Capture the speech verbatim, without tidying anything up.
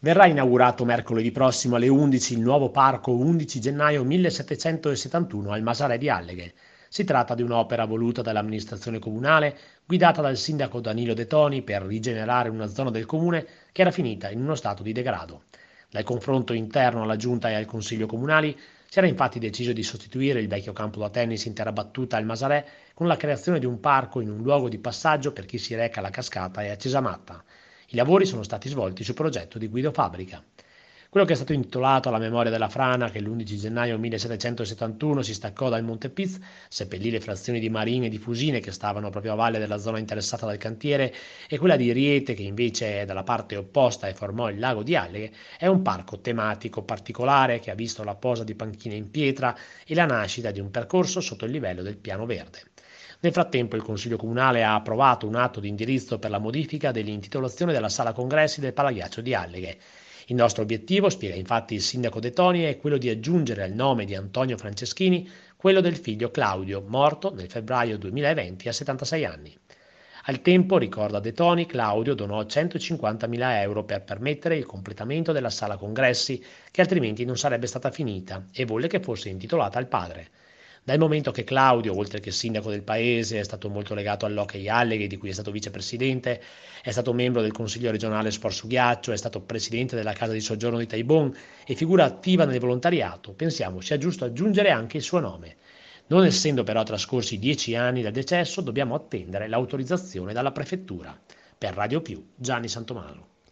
Verrà inaugurato mercoledì prossimo alle undici il nuovo parco undici gennaio millesettecentosettantuno al Masarè di Alleghe. Si tratta di un'opera voluta dall'amministrazione comunale, guidata dal sindaco Danilo De Toni per rigenerare una zona del comune che era finita in uno stato di degrado. Dal confronto interno alla giunta e al consiglio comunali si era infatti deciso di sostituire il vecchio campo da tennis in terra battuta al Masarè con la creazione di un parco in un luogo di passaggio per chi si reca alla cascata e a Cesamatta. I lavori sono stati svolti su progetto di Guido Fabbrica. Quello che è stato intitolato alla memoria della frana che l'undici gennaio millesettecentosettantuno si staccò dal Monte Piz, seppellì le frazioni di Marine e di Fusine che stavano proprio a valle della zona interessata dal cantiere e quella di Riete che invece è dalla parte opposta e formò il lago di Alleghe, è un parco tematico particolare che ha visto la posa di panchine in pietra e la nascita di un percorso sotto il livello del piano verde. Nel frattempo il Consiglio Comunale ha approvato un atto di indirizzo per la modifica dell'intitolazione della sala congressi del Palaghiaccio di Alleghe. Il nostro obiettivo, spiega infatti il sindaco De Toni, è quello di aggiungere al nome di Antonio Franceschini quello del figlio Claudio, morto nel febbraio duemilaventi a settantasei anni. Al tempo, ricorda De Toni, Claudio donò centocinquantamila euro per permettere il completamento della sala congressi, che altrimenti non sarebbe stata finita, e volle che fosse intitolata al padre. Dal momento che Claudio, oltre che sindaco del paese, è stato molto legato all'Hockey Alleghe, di cui è stato vicepresidente, è stato membro del Consiglio regionale Sport su Ghiaccio, è stato presidente della casa di soggiorno di Taibon e figura attiva nel volontariato, pensiamo sia giusto aggiungere anche il suo nome. Non essendo però trascorsi dieci anni dal decesso, dobbiamo attendere l'autorizzazione dalla prefettura. Per Radio Più, Gianni Santomalo.